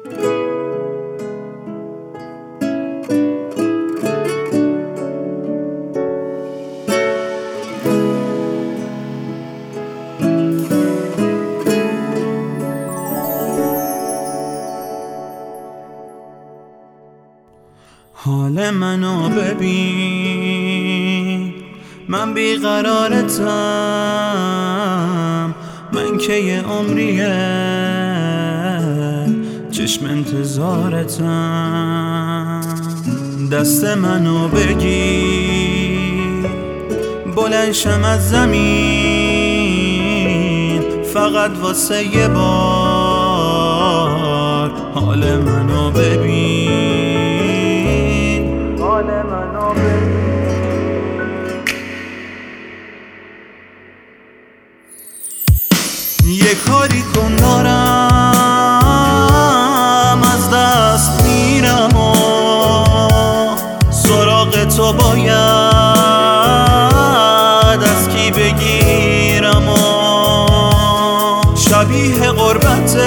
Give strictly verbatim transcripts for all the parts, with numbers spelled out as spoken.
حال منو ببین، من بیقرارتم، من که یه عمریه چشم انتظارتم. دست منو بگیر بلند شم از زمین، فقط واسه یه بار حال منو ببین، حال منو ببین. یه کاری کن دارم از دست میرم و سراغ تو باید از کی بگیرم و شبیه غربت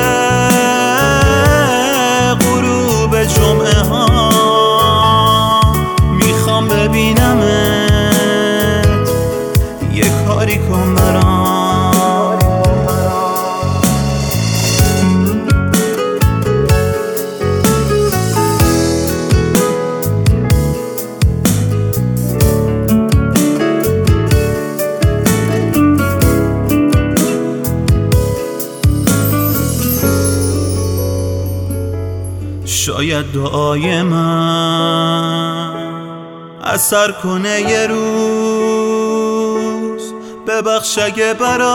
غروب جمعه ها میخوام ببینمت، یه کاری کن برام. شاید دعای من اثر کنه یه روز، ببخش اگه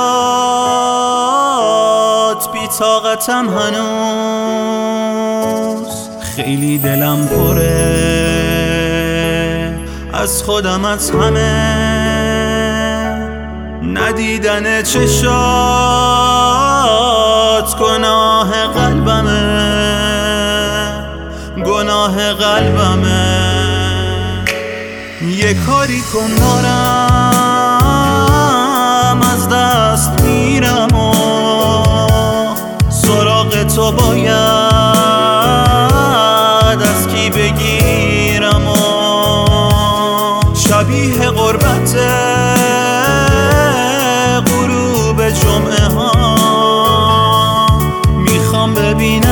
برات بی طاقتم هنوز. خیلی دلم پره از خودم، از همه ندیدن چشات گناه قلبمه، گناه قلبمه. یه کاری کن دارم از دست میرم و سراغ تو باید از کی بگیرم و شبیه غربت غروب جمعه ها میخوام ببینم